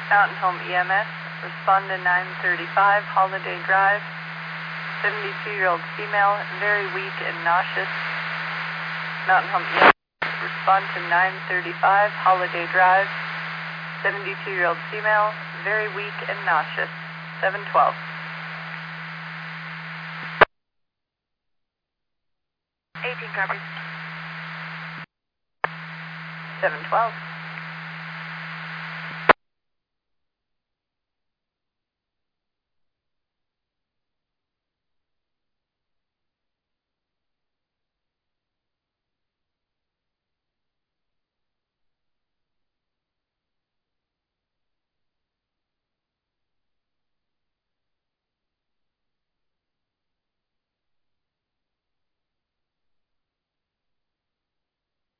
Mountain Home EMS, respond to 935 Holiday Drive. 72-year-old female, very weak and nauseous. Mountain Home EMS, respond to 935 Holiday Drive. 72-year-old female, very weak and nauseous. 712. 18 copies. 712.